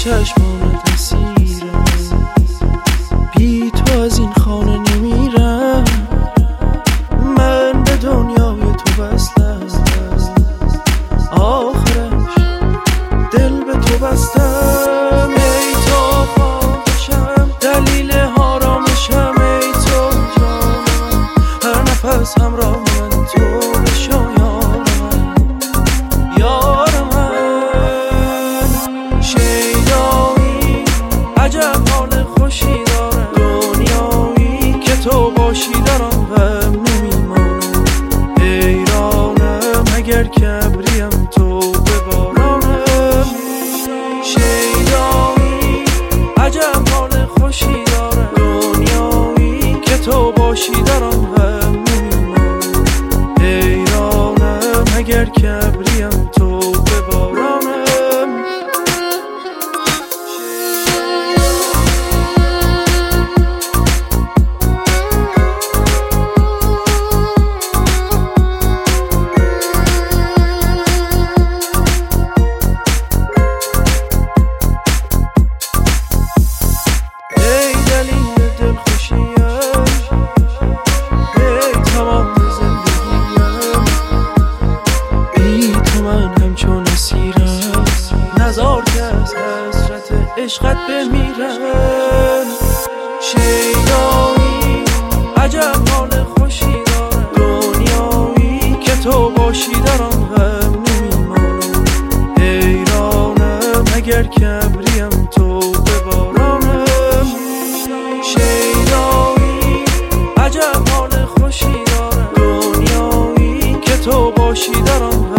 چشمانت اسیرم، بی تو از این خانه نمیرم. من به دنیای تو وصلم، آخرش دل به تو بستم. ای تو خواهشم، دلیل آرامشم، ای تو جانم، هر نفس همراه من تو بشو یار من. شیدایی عجب حال خوشی داره، دنیایی که تو باشی دارم غم نمیمانم. حیرانم اگر کبریم تو ببارانم. شیدایی عجب حال خوشی داره، دنیایی که تو باشی دارم غم نمیمانم. حیرانم اگر کبریم تو ببارانم. نزار که از حسرت عشقت بمیرم. شیدایی عجب حال خوشی داره، دنیایی که تو باشی دارم غم نمیمانم. حیرانم اگر کبریم تو ببارانم. شیدایی عجب حال خوشی داره، دنیایی که تو باشی دارم